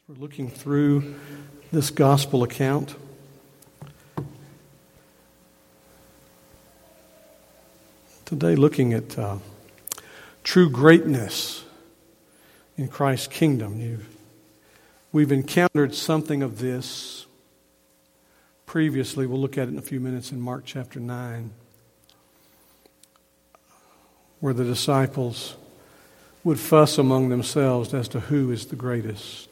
We're looking through this gospel account. Today looking at true greatness in Christ's kingdom. We've encountered something of this previously. We'll look at it in a few minutes in Mark chapter 9, where the disciples would fuss among themselves as to who is the greatest.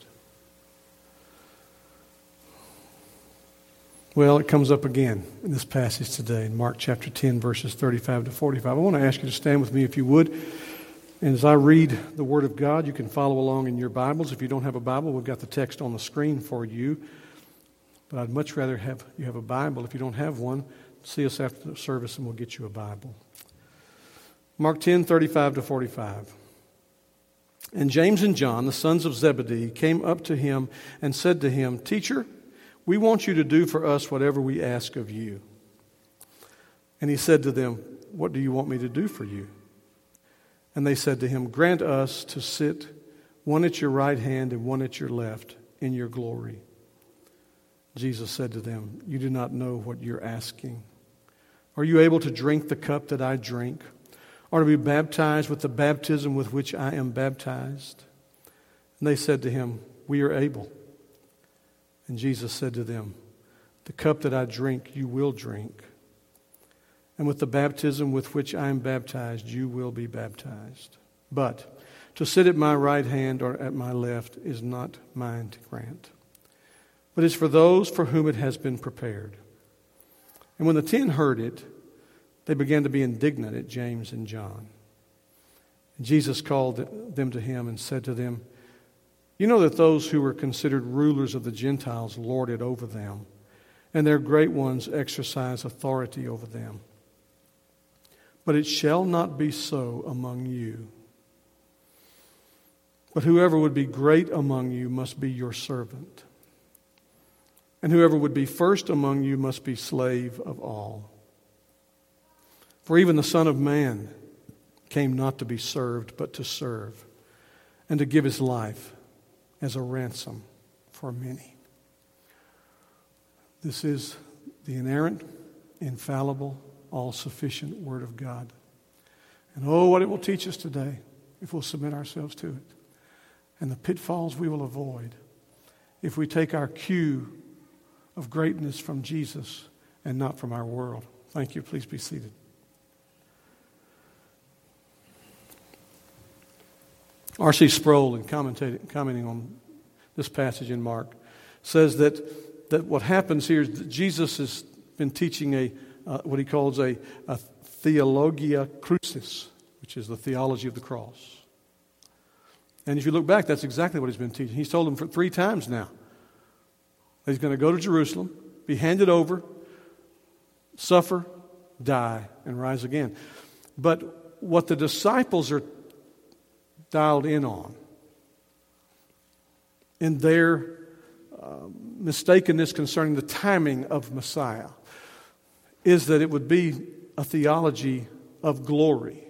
Well, it comes up again in this passage today, in Mark chapter 10, verses 35 to 45. I want to ask you to stand with me if you would. And as I read the Word of God, you can follow along in your Bibles. If you don't have a Bible, we've got the text on the screen for you. But I'd much rather have you have a Bible. If you don't have one, see us after the service and we'll get you a Bible. Mark 10, 35 to 45. And James and John, the sons of Zebedee, came up to him and said to him, "Teacher, we want you to do for us whatever we ask of you." And he said to them, "What do you want me to do for you?" And they said to him, "Grant us to sit one at your right hand and one at your left in your glory." Jesus said to them, "You do not know what you're asking. Are you able to drink the cup that I drink, or to be baptized with the baptism with which I am baptized?" And they said to him, "We are able." And Jesus said to them, "The cup that I drink, you will drink. And with the baptism with which I am baptized, you will be baptized. But to sit at my right hand or at my left is not mine to grant, but is for those for whom it has been prepared." And when the 10 heard it, they began to be indignant at James and John. And Jesus called them to him and said to them, "You know that those who are considered rulers of the Gentiles lord it over them, and their great ones exercise authority over them. But it shall not be so among you. But whoever would be great among you must be your servant. And whoever would be first among you must be slave of all. For even the Son of Man came not to be served, but to serve, and to give his life as a ransom for many." This is the inerrant, infallible, all-sufficient Word of God. And oh, what it will teach us today if we'll submit ourselves to it. And the pitfalls we will avoid if we take our cue of greatness from Jesus and not from our world. Thank you. Please be seated. R.C. Sproul, in commenting on this passage in Mark, says that what happens here is that Jesus has been teaching what he calls a theologia crucis, which is the theology of the cross. And if you look back, that's exactly what he's been teaching. He's told them for 3 times now that he's going to go to Jerusalem, be handed over, suffer, die, and rise again. But what the disciples are dialed in on, in their mistakenness concerning the timing of Messiah, is that it would be a theology of glory.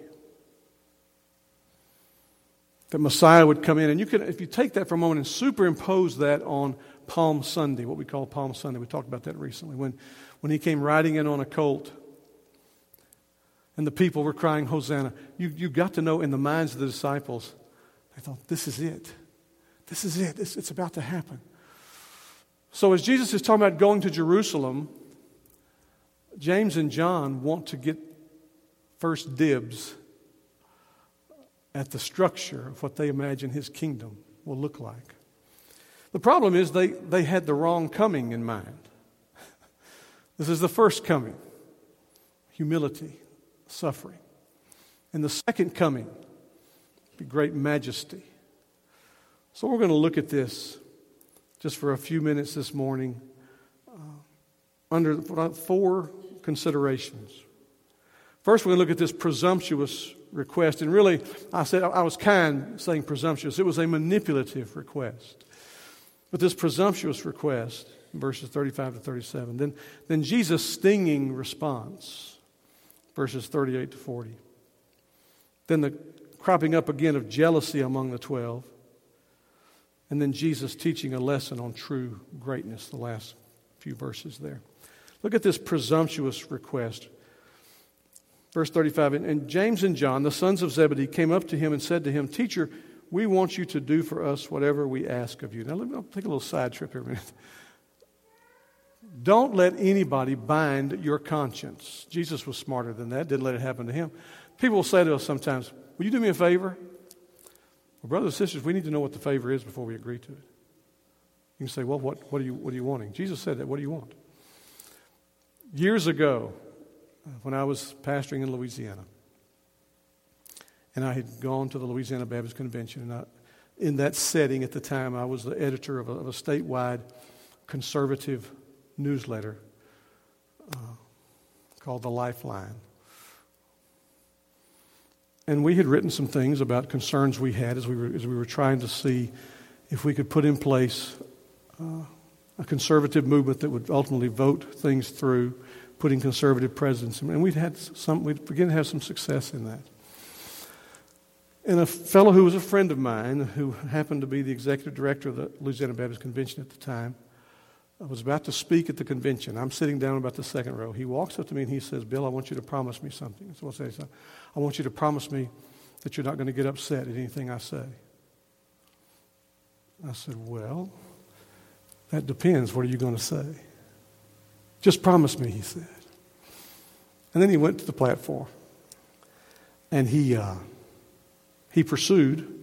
That Messiah would come in. And you can, if you take that for a moment and superimpose that on Palm Sunday, what we call Palm Sunday, we talked about that recently, when he came riding in on a colt and the people were crying, "Hosanna." You got to know in the minds of the disciples, they thought, this is it. This is it. It's about to happen. So as Jesus is talking about going to Jerusalem, James and John want to get first dibs at the structure of what they imagine his kingdom will look like. The problem is they had the wrong coming in mind. This is the first coming, humility, suffering. And the second coming, be great majesty. So we're going to look at this just for a few minutes this morning under 4 considerations. First, we're going to look at this presumptuous request. And really, I was kind saying presumptuous. It was a manipulative request. But this presumptuous request, verses 35 to 37. Then Jesus' stinging response, verses 38 to 40. Then the cropping up again of jealousy among the 12. And then Jesus teaching a lesson on true greatness, the last few verses there. Look at this presumptuous request. Verse 35, and James and John, the sons of Zebedee, came up to him and said to him, Teacher, we want you to do for us whatever we ask of you. Now, let me take a little side trip here a minute. Don't let anybody bind your conscience. Jesus was smarter than that, didn't let it happen to him. People will say to us sometimes, will you do me a favor? Well, brothers and sisters, we need to know what the favor is before we agree to it. You can say, well, what are you wanting? Jesus said that. What do you want? Years ago, when I was pastoring in Louisiana, and I had gone to the Louisiana Baptist Convention, and in that setting at the time, I was the editor of a statewide conservative newsletter called The Lifeline. And we had written some things about concerns we had as we were trying to see if we could put in place a conservative movement that would ultimately vote things through, putting conservative presidents in. And we'd begun to have some success in that. And a fellow who was a friend of mine, who happened to be the executive director of the Louisiana Baptist Convention at the time, was about to speak at the convention. I'm sitting down about the second row. He walks up to me and he says, Bill, I want you to promise me something. So I'll say, I want you to promise me that you're not going to get upset at anything I say. I said, well, that depends. What are you going to say? Just promise me, he said. And then he went to the platform. And he pursued.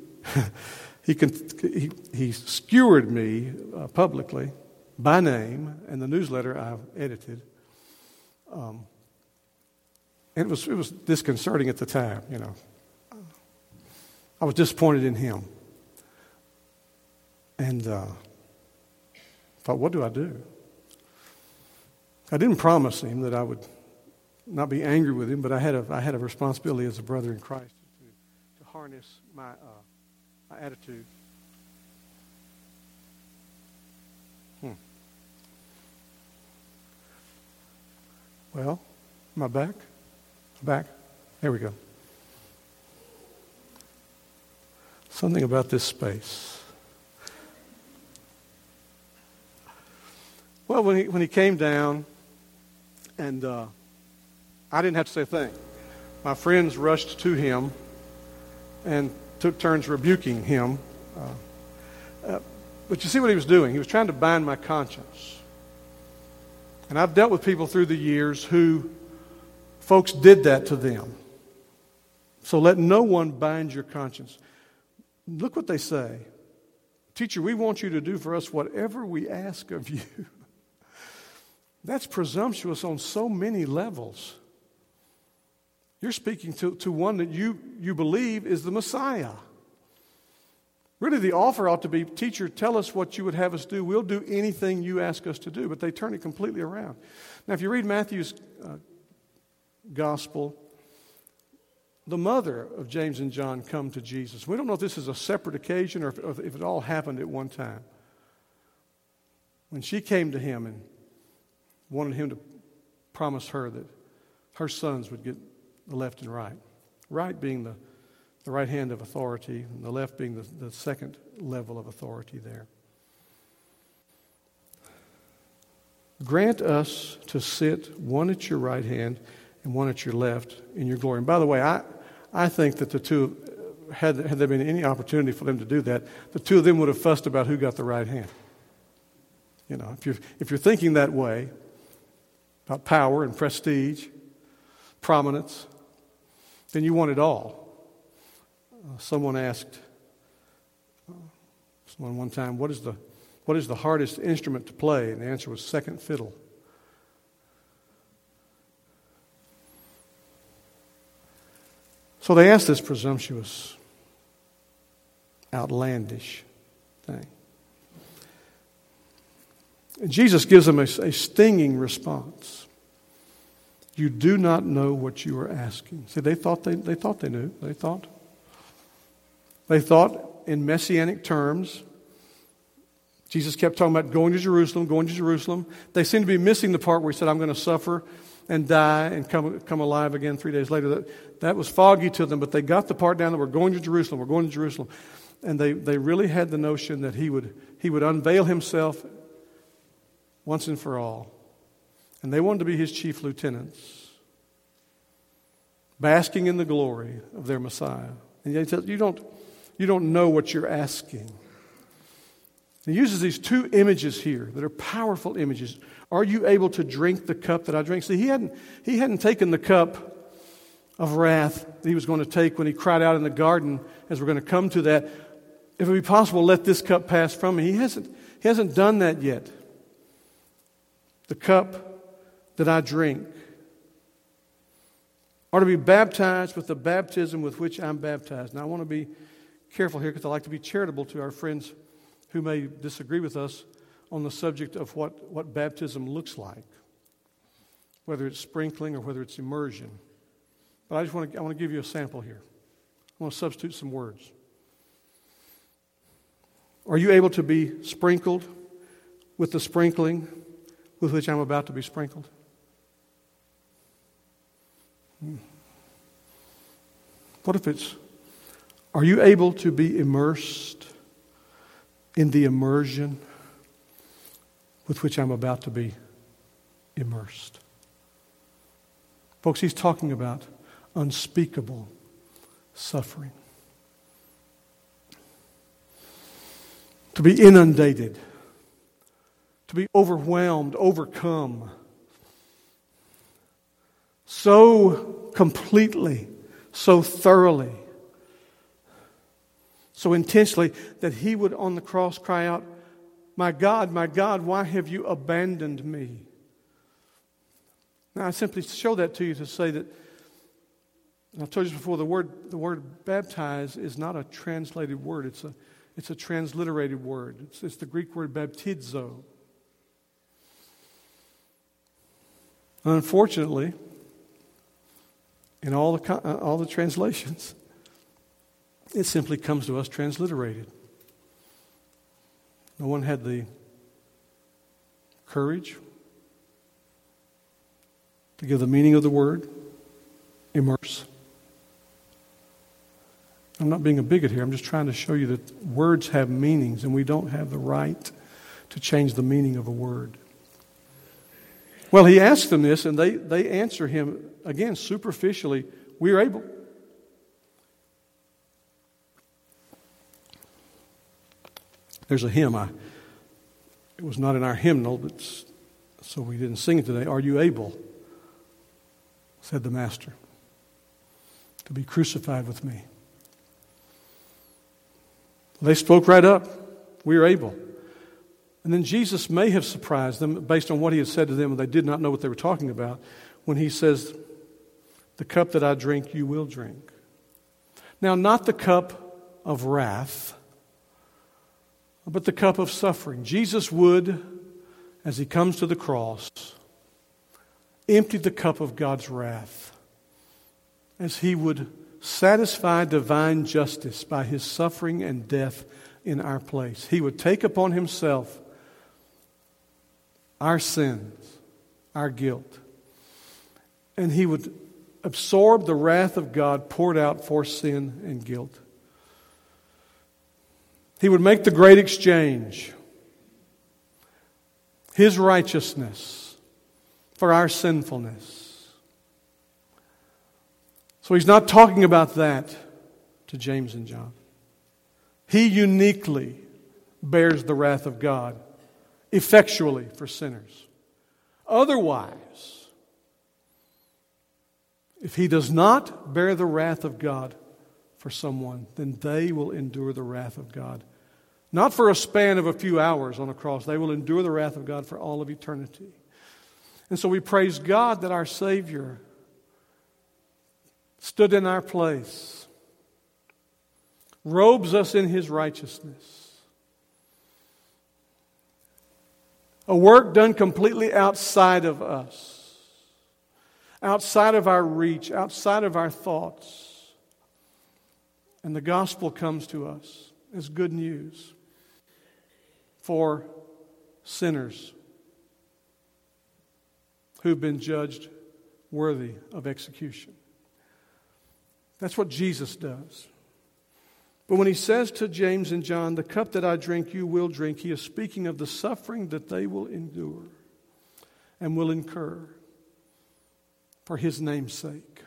He skewered me publicly by name in the newsletter I edited. And it was disconcerting at the time, you know. I was disappointed in him. And thought, what do I do? I didn't promise him that I would not be angry with him, but I had a responsibility as a brother in Christ to harness my attitude. Well, am I back? Back? There we go. Something about this space. Well, when he came down, and I didn't have to say a thing. My friends rushed to him and took turns rebuking him. But you see what he was doing? He was trying to bind my conscience. And I've dealt with people through the years who folks did that to them. So let no one bind your conscience. Look what they say. Teacher, we want you to do for us whatever we ask of you. That's presumptuous on so many levels. You're speaking to one that you believe is the Messiah. Really, the offer ought to be, teacher, tell us what you would have us do. We'll do anything you ask us to do. But they turn it completely around. Now, if you read Matthew's gospel, the mother of James and John come to Jesus. We don't know if this is a separate occasion or if it all happened at one time. When she came to him and wanted him to promise her that her sons would get the left and right. Right being the right hand of authority, and the left being the second level of authority there. Grant us to sit one at your right hand and one at your left in your glory. And by the way, I think that the two, had there been any opportunity for them to do that, the two of them would have fussed about who got the right hand. You know, if you're thinking that way about power and prestige, prominence, then you want it all. Someone asked someone one time, what is the hardest instrument to play? And the answer was second fiddle. So they asked this presumptuous, outlandish thing. And Jesus gives them a stinging response. You do not know what you are asking. See, they thought they knew. They thought in messianic terms. Jesus kept talking about going to Jerusalem, going to Jerusalem. They seemed to be missing the part where he said, I'm going to suffer and die and come alive again 3 days later. That was foggy to them, but they got the part down that we're going to Jerusalem, we're going to Jerusalem. And they really had the notion that he would unveil himself once and for all. And they wanted to be his chief lieutenants, basking in the glory of their Messiah. And he says, you don't know what you're asking. He uses these two images here that are powerful images. Are you able to drink the cup that I drink? See, he hadn't taken the cup of wrath that he was going to take when he cried out in the garden, as we're going to come to that. If it be possible, let this cup pass from me. He hasn't done that yet. The cup that I drink are to be baptized with the baptism with which I'm baptized. Now, I want to be careful here because I like to be charitable to our friends who may disagree with us on the subject of what baptism looks like, whether it's sprinkling or whether it's immersion. But I want to give you a sample here. I want to substitute some words. Are you able to be sprinkled with the sprinkling with which I'm about to be sprinkled? What if it's, are you able to be immersed in the immersion with which I'm about to be immersed? Folks, he's talking about unspeakable suffering. To be inundated, to be overwhelmed, overcome, so completely, so thoroughly, so intensely that he would on the cross cry out, my God, why have you abandoned me? Now, I simply show that to you to say that, and I've told you before, the word baptize is not a translated word. It's a transliterated word. It's the Greek word baptizo. Unfortunately, in all the translations, it simply comes to us transliterated. No one had the courage to give the meaning of the word, immerse. I'm not being a bigot here. I'm just trying to show you that words have meanings, and we don't have the right to change the meaning of a word. Well, he asks them this, and they answer him, again, superficially, we are able. There's a hymn. It was not in our hymnal, but so we didn't sing it today. Are you able, said the Master, to be crucified with me? They spoke right up. We are able. And then Jesus may have surprised them based on what he had said to them, and they did not know what they were talking about, when he says, the cup that I drink, you will drink. Now, not the cup of wrath, but the cup of suffering. Jesus would, as he comes to the cross, empty the cup of God's wrath, as he would satisfy divine justice by his suffering and death in our place. He would take upon himself our sins, our guilt, and he would absorb the wrath of God poured out for sin and guilt. He would make the great exchange, his righteousness for our sinfulness. So he's not talking about that to James and John. He uniquely bears the wrath of God effectually for sinners. Otherwise, if he does not bear the wrath of God for someone, then they will endure the wrath of God. Not for a span of a few hours on a cross. They will endure the wrath of God for all of eternity. And so we praise God that our Savior stood in our place, robes us in his righteousness. A work done completely outside of us, outside of our reach, outside of our thoughts. And the gospel comes to us as good news for sinners who've been judged worthy of execution. That's what Jesus does. But when he says to James and John, the cup that I drink, you will drink, he is speaking of the suffering that they will endure and will incur for his name's sake.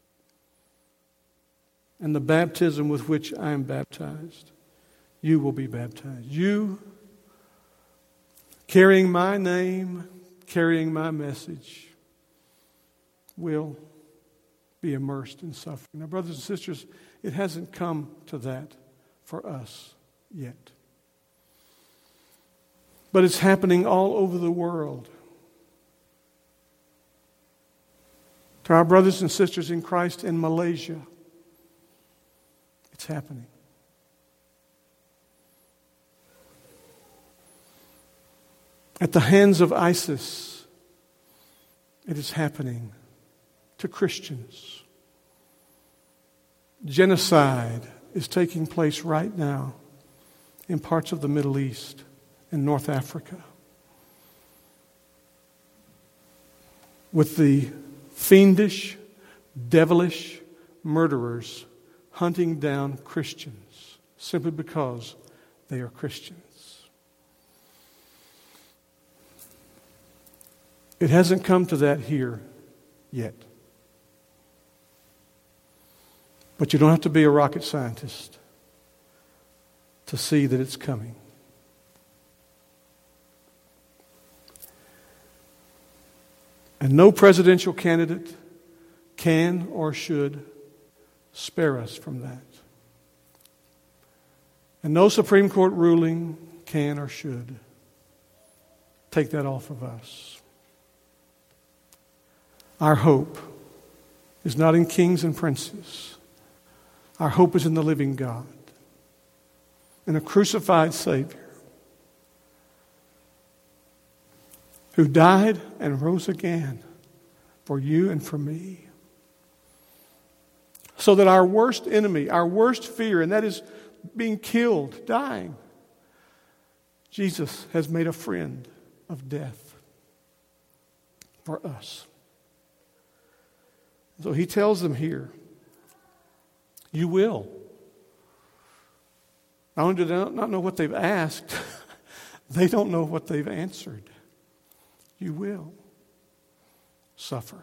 And the baptism with which I am baptized, you will be baptized. You, carrying my name, carrying my message, will be immersed in suffering. Now, brothers and sisters, it hasn't come to that for us yet. But it's happening all over the world. To our brothers and sisters in Christ in Malaysia, it's happening. At the hands of ISIS, it is happening to Christians. Genocide is taking place right now in parts of the Middle East and North Africa, with the fiendish, devilish murderers hunting down Christians simply because they are Christians. It hasn't come to that here yet. But you don't have to be a rocket scientist to see that it's coming. And no presidential candidate can or should spare us from that. And no Supreme Court ruling can or should take that off of us. Our hope is not in kings and princes. Our hope is in the living God, in a crucified Savior who died and rose again for you and for me. So that our worst enemy, our worst fear, and that is being killed, dying, Jesus has made a friend of death for us. So he tells them here, you will. Not only do they not know what they've asked, they don't know what they've answered. You will suffer.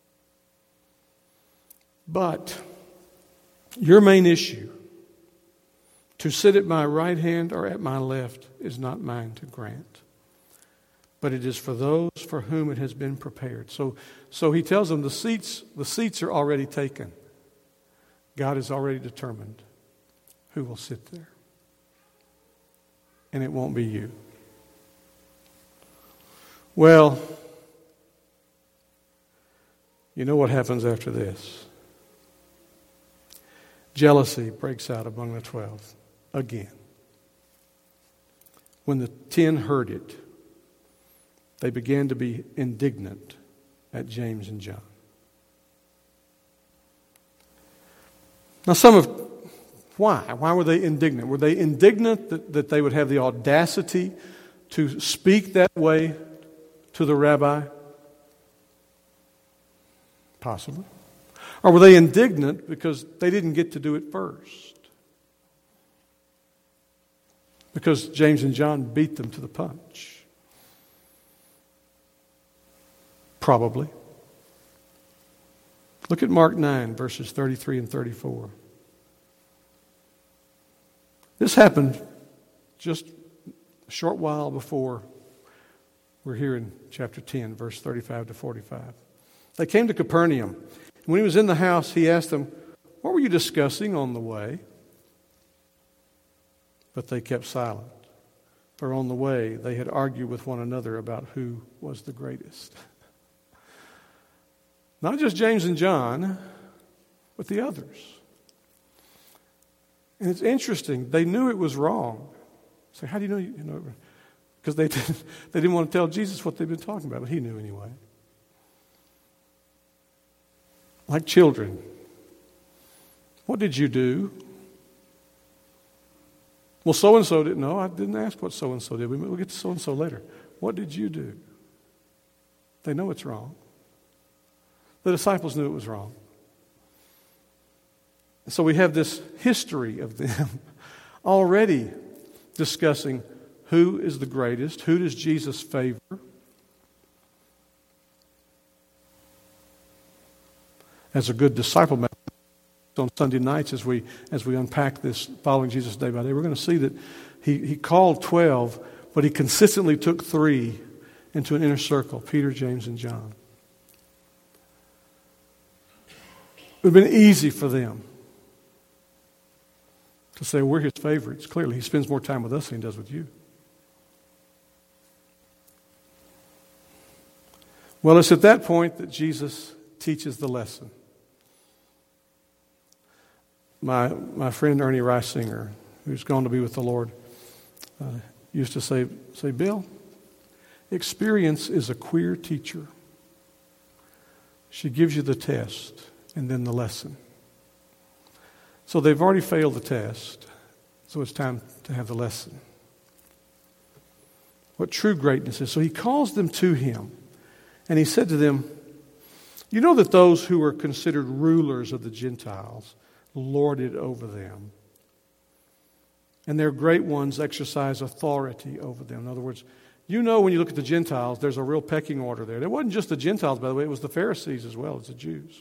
But your main issue, to sit at my right hand or at my left, is not mine to grant. But it is for those for whom it has been prepared. So he tells them the seats are already taken. God has already determined who will sit there. And it won't be you. Well, you know what happens after this. Jealousy breaks out among the 12 again. When the 10 heard it, they began to be indignant at James and John. Now, why? Why were they indignant? Were they indignant that they would have the audacity to speak that way to the rabbi? Possibly. Or were they indignant because they didn't get to do it first? Because James and John beat them to the punch? Probably. Look at Mark 9, verses 33 and 34. This happened just a short while before we're here in chapter 10, verse 35 to 45. They came to Capernaum. When he was in the house, he asked them, "What were you discussing on the way?" But they kept silent. For on the way, they had argued with one another about who was the greatest. Not just James and John, but the others. And it's interesting. They knew it was wrong. So how do you know? You know, because they didn't want to tell Jesus what they've been talking about, but he knew anyway. Like children. What did you do? Well, so-and-so didn't know. I didn't ask what so-and-so did. We'll get to so-and-so later. What did you do? They know it's wrong. The disciples knew it was wrong. So we have this history of them already discussing who is the greatest, who does Jesus favor. As a good disciple on Sunday nights, as we unpack this following Jesus day by day, we're going to see that he called 12, but he consistently took 3 into an inner circle, Peter, James, and John. It would have been easy for them to say, we're his favorites. Clearly, he spends more time with us than he does with you. Well, it's at that point that Jesus teaches the lesson. My friend Ernie Reisinger, who's gone to be with the Lord, used to say, Bill, experience is a queer teacher. She gives you the test and then the lesson. So they've already failed the test, so it's time to have the lesson. What true greatness is. So he calls them to him, and he said to them, you know that those who are considered rulers of the Gentiles lord it over them, and their great ones exercise authority over them. In other words, you know when you look at the Gentiles, there's a real pecking order there. It wasn't just the Gentiles, by the way, it was the Pharisees as well as the Jews.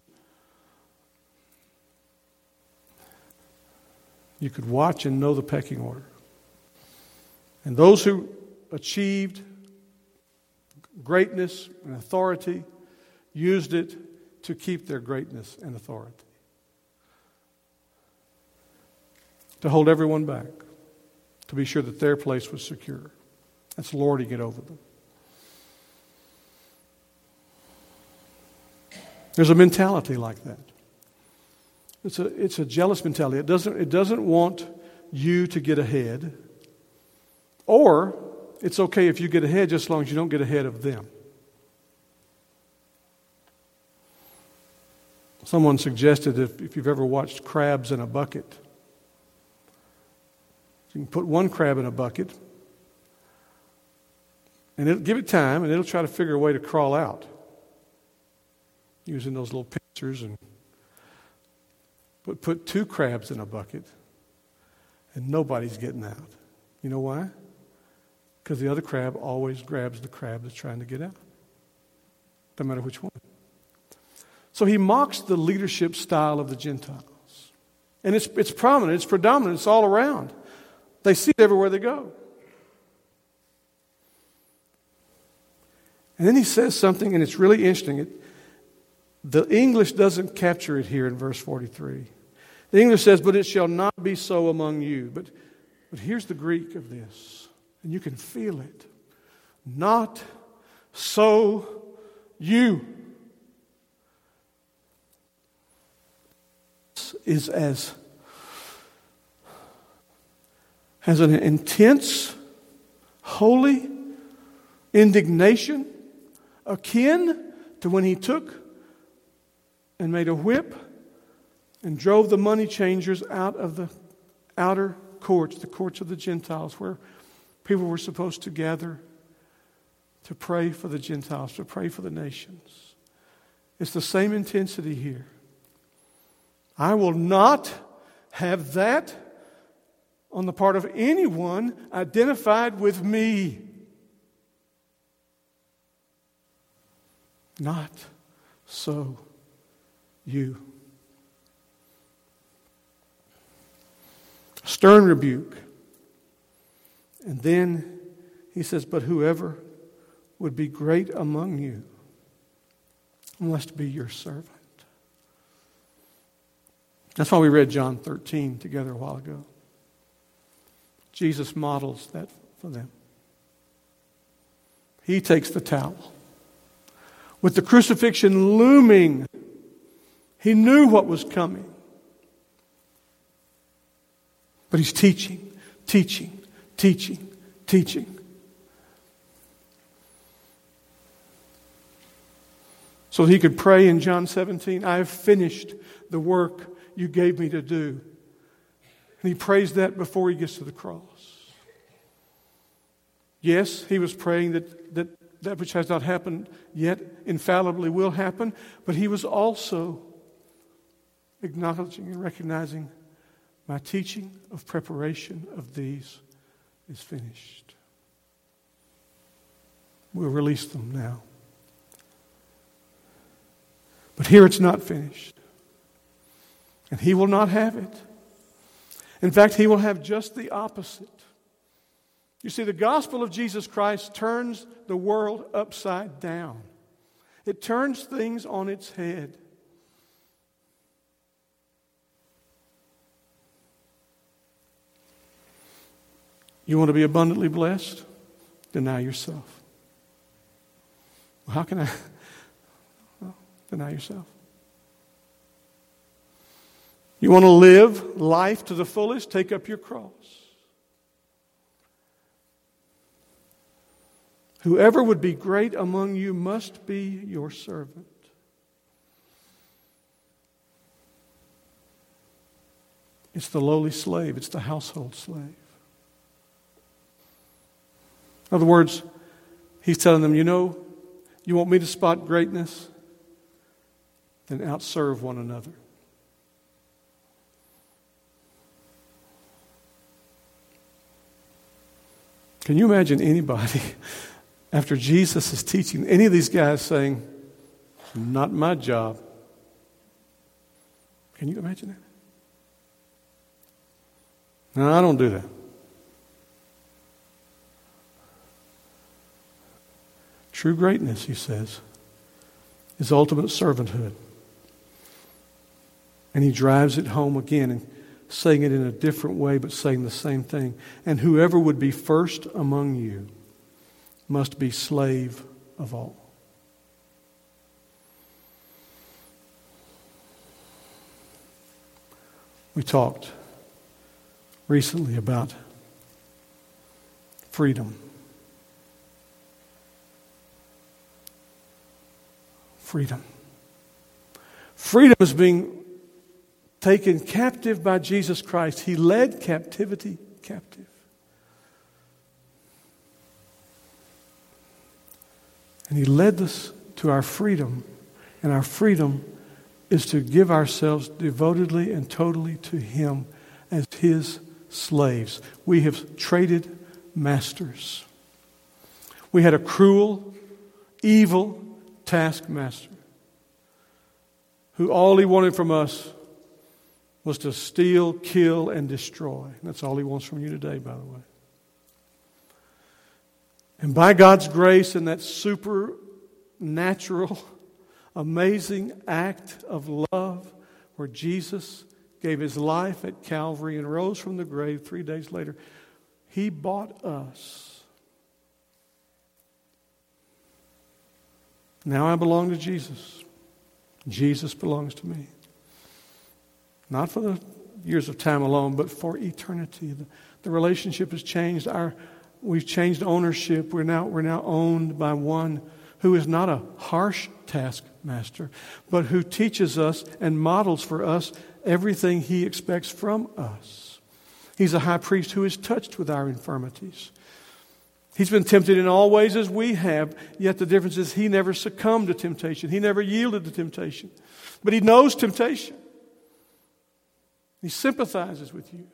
You could watch and know the pecking order. And those who achieved greatness and authority used it to keep their greatness and authority. To hold everyone back, to be sure that their place was secure. That's lording it over them. There's a mentality like that. It's a jealous mentality. It doesn't want you to get ahead, or it's okay if you get ahead just as long as you don't get ahead of them. Someone suggested if you've ever watched crabs in a bucket, you can put one crab in a bucket, and it'll give it time, and it'll try to figure a way to crawl out using those little pincers. But put 2 crabs in a bucket, and nobody's getting out. You know why? Because the other crab always grabs the crab that's trying to get out, no matter which one. So he mocks the leadership style of the Gentiles. And it's prominent, it's predominant, it's all around. They see it everywhere they go. And then he says something, and it's really interesting. The English doesn't capture it here in verse 43. The English says, but it shall not be so among you. But here's the Greek of this, and you can feel it. Not so you. This is as an intense, holy indignation, akin to when he took and made a whip and drove the money changers out of the outer courts, the courts of the Gentiles, where people were supposed to gather to pray for the Gentiles, to pray for the nations. It's the same intensity here. I will not have that on the part of anyone identified with me. Not so you. Stern rebuke. And then he says, but whoever would be great among you must be your servant. That's why we read John 13 together a while ago. Jesus models that for them. He takes the towel. With the crucifixion looming, he knew what was coming. But he's teaching. So he could pray in John 17, I have finished the work you gave me to do. And he prays that before he gets to the cross. Yes, he was praying that which has not happened yet infallibly will happen, but he was also acknowledging and recognizing my teaching of preparation of these is finished. We'll release them now. But here it's not finished. And he will not have it. In fact, he will have just the opposite. You see, the gospel of Jesus Christ turns the world upside down. It turns things on its head. You want to be abundantly blessed? Deny yourself. Well, how can I? Well, deny yourself. You want to live life to the fullest? Take up your cross. Whoever would be great among you must be your servant. It's the lowly slave. It's the household slave. In other words, he's telling them, you want me to spot greatness? Then outserve one another. Can you imagine anybody, after Jesus is teaching, any of these guys saying, not my job? Can you imagine that? No, I don't do that. True greatness, he says, is ultimate servanthood. And he drives it home again and saying it in a different way, but saying the same thing. And whoever would be first among you must be slave of all. We talked recently about freedom. Freedom. Freedom is being taken captive by Jesus Christ. He led captivity captive. And he led us to our freedom. And our freedom is to give ourselves devotedly and totally to him as his slaves. We have traded masters. We had a cruel, evil taskmaster who all he wanted from us was to steal, kill, and destroy. That's all he wants from you today, by the way. And by God's grace and that supernatural, amazing act of love where Jesus gave his life at Calvary and rose from the grave 3 days later, he bought us. Now I belong to Jesus. Jesus belongs to me. Not for the years of time alone, but for eternity. The relationship has changed. We've changed ownership. We're now owned by one who is not a harsh taskmaster, but who teaches us and models for us everything he expects from us. He's a high priest who is touched with our infirmities. He's been tempted in all ways as we have, yet the difference is he never succumbed to temptation. He never yielded to temptation. But he knows temptation. He sympathizes with you.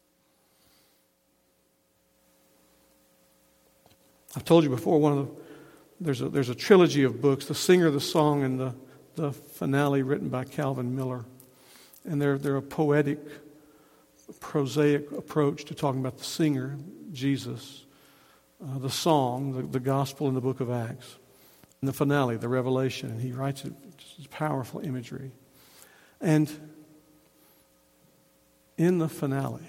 I've told you before, there's a trilogy of books, The Singer, the Song, and the finale written by Calvin Miller. And they're a poetic, prosaic approach to talking about the singer, Jesus, the song, the gospel in the book of Acts, and the finale, the Revelation. And he writes it, just powerful imagery. And in the finale,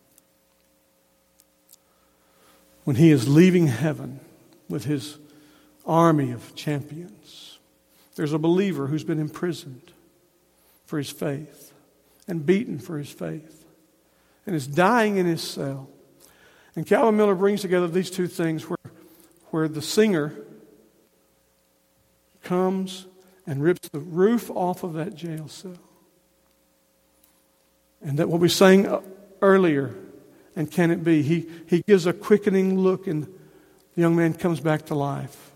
when he is leaving heaven with his army of champions, there's a believer who's been imprisoned for his faith and beaten for his faith and is dying in his cell. And Calvin Miller brings together these two things where the singer comes and rips the roof off of that jail cell. And that what we sang earlier, and can it be? He gives a quickening look and the young man comes back to life.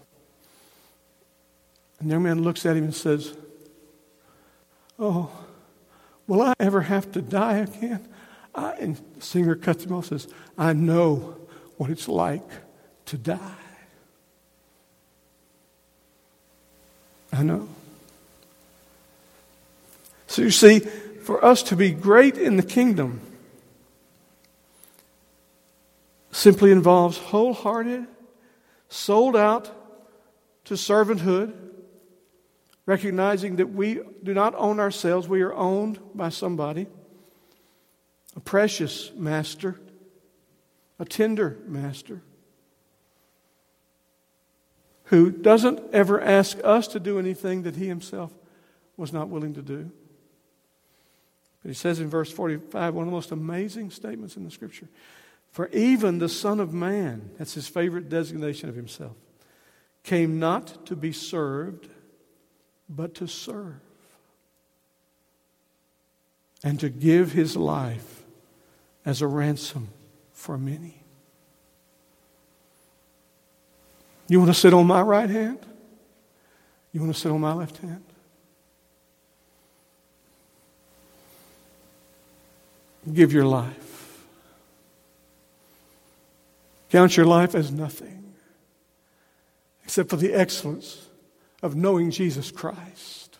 And the young man looks at him and says, "Oh, will I ever have to die again? And the singer cuts him off and says, I know what it's like to die. I know. So you see, for us to be great in the kingdom simply involves wholehearted, sold out to servanthood, recognizing that we do not own ourselves, we are owned by somebody, a precious master, a tender master, who doesn't ever ask us to do anything that he himself was not willing to do. But he says in verse 45, one of the most amazing statements in the Scripture, for even the Son of Man, that's his favorite designation of himself, came not to be served, but to serve, and to give his life as a ransom for many. You want to sit on my right hand? You want to sit on my left hand? Give your life. Count your life as nothing except for the excellence of knowing Jesus Christ.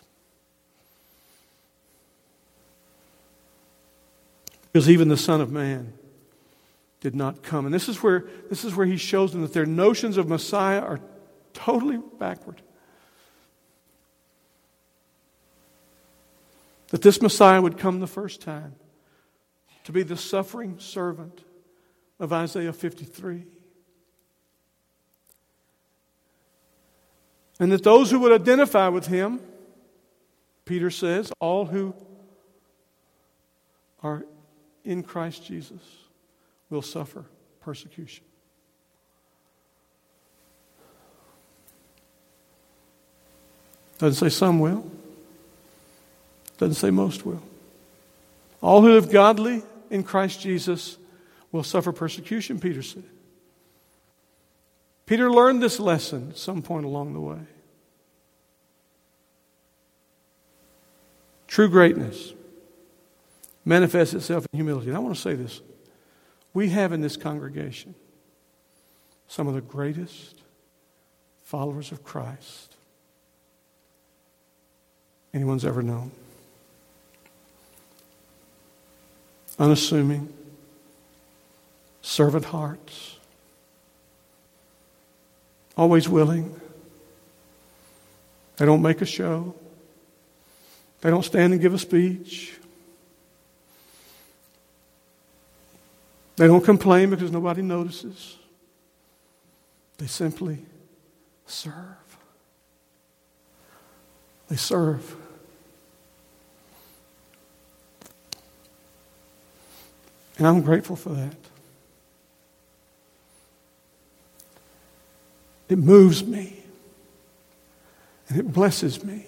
Because even the Son of Man did not come. And this is where he shows them that their notions of Messiah are totally backward. That this Messiah would come the first time to be the suffering servant of Isaiah 53. And that those who would identify with him, Peter says, all who are in Christ Jesus will suffer persecution. Doesn't say some will. Doesn't say most will. All who live godly in Christ Jesus will suffer persecution, Peter said. Peter learned this lesson at some point along the way. True greatness manifests itself in humility. And I want to say this. We have in this congregation some of the greatest followers of Christ anyone's ever known. Unassuming, servant hearts, always willing. They don't make a show. They don't stand and give a speech. They don't complain because nobody notices. They simply serve. They serve. And I'm grateful for that. It moves me. And it blesses me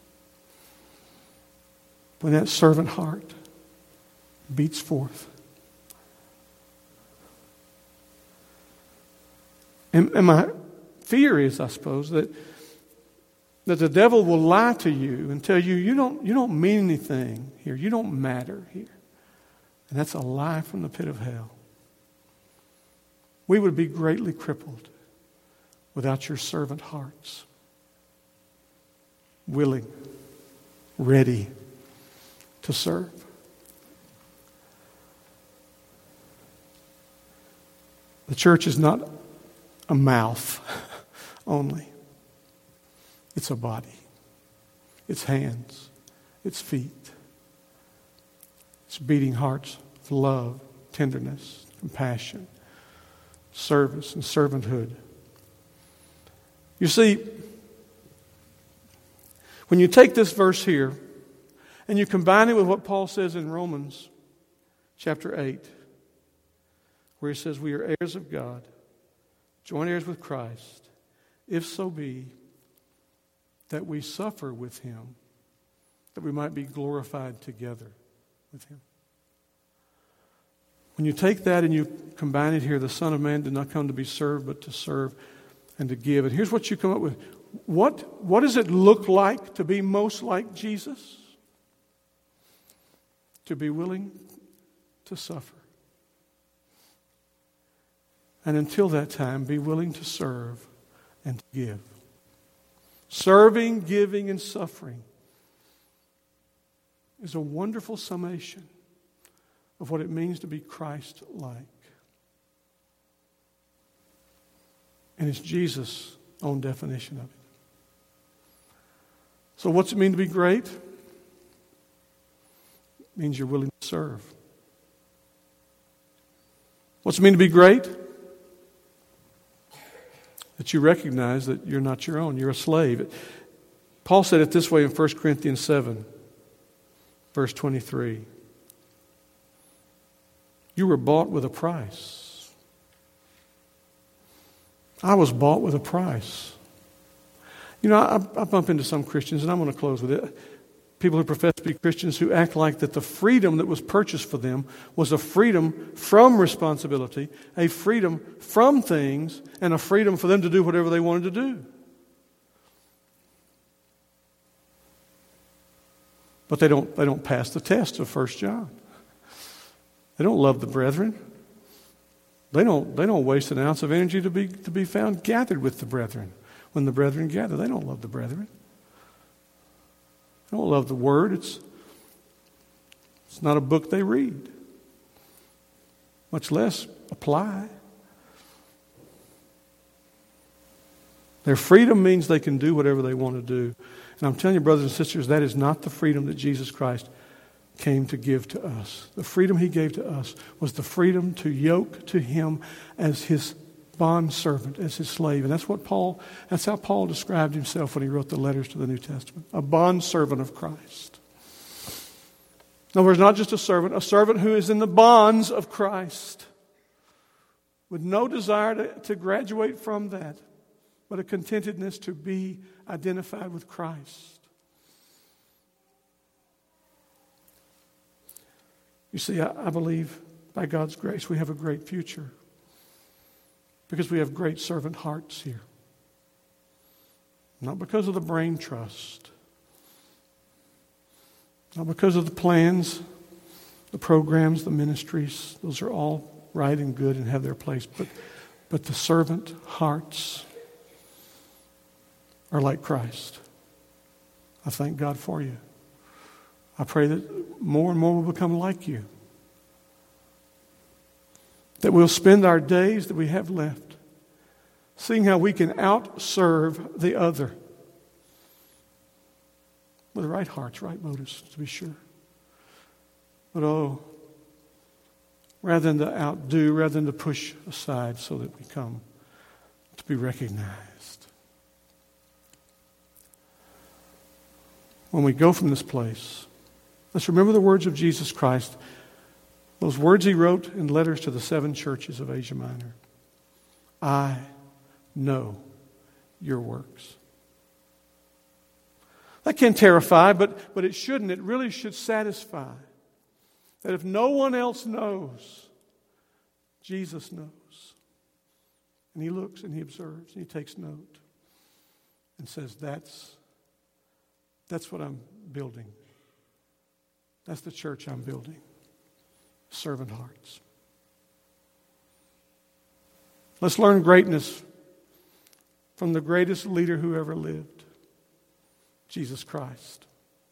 when that servant heart beats forth. And my fear is, I suppose, that the devil will lie to you and tell you, you don't mean anything here. You don't matter here. And that's a lie from the pit of hell. We would be greatly crippled without your servant hearts. Willing, ready to serve. The church is not a mouth only. It's a body. It's hands. It's feet. It's beating hearts of love, tenderness, compassion, service, and servanthood. You see, when you take this verse here and you combine it with what Paul says in Romans chapter 8, where he says we are heirs of God, joint heirs with Christ, if so be that we suffer with him, that we might be glorified together with him. When you take that and you combine it here, the Son of Man did not come to be served, but to serve and to give. And here's what you come up with. What does it look like to be most like Jesus? to be willing to suffer. And until that time, be willing to serve and to give. Serving, giving, and suffering is a wonderful summation of what it means to be Christ-like. And it's Jesus' own definition of it. So what's it mean to be great? It means you're willing to serve. What's it mean to be great? That you recognize that you're not your own. You're a slave. Paul said it this way in 1 Corinthians 7, verse 23. You were bought with a price. I was bought with a price. You know, I bump into some Christians, and I'm going to close with it. People who profess to be Christians who act like that the freedom that was purchased for them was a freedom from responsibility, a freedom from things, and a freedom for them to do whatever they wanted to do. But they don't pass the test of 1 John. They don't love the brethren. They don't waste an ounce of energy to be found gathered with the brethren. When the brethren gather, they don't love the brethren. They don't love the Word. It's not a book they read, much less apply. Their freedom means they can do whatever they want to do. And I'm telling you, brothers and sisters, that is not the freedom that Jesus Christ came to give to us. The freedom He gave to us was the freedom to yoke to Him as His bond servant, as His slave. And that's how Paul described himself when he wrote the letters to the New Testament. A bond servant of Christ. In other words, not just a servant who is in the bonds of Christ, with no desire to graduate from that, but a contentedness to be identified with Christ. You see, I believe by God's grace we have a great future because we have great servant hearts here. Not because of the brain trust, not because of the plans, the programs, the ministries. Those are all right and good and have their place. But the servant hearts are like Christ. I thank God for you. I pray that more and more will become like you. That we'll spend our days that we have left seeing how we can outserve the other. With right hearts, right motives, to be sure. But rather than to outdo, rather than to push aside so that we come to be recognized. When we go from this place, let's remember the words of Jesus Christ, those words He wrote in letters to the 7 churches of Asia Minor. I know your works. That can terrify, but it shouldn't. It really should satisfy. That if no one else knows, Jesus knows. And He looks and He observes and He takes note and says, that's what I'm building. That's the church I'm building. Servant hearts. Let's learn greatness from the greatest leader who ever lived, Jesus Christ.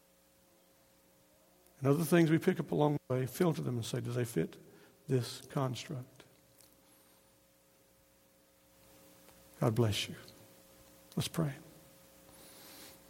And other things we pick up along the way, filter them and say, do they fit this construct? God bless you. Let's pray.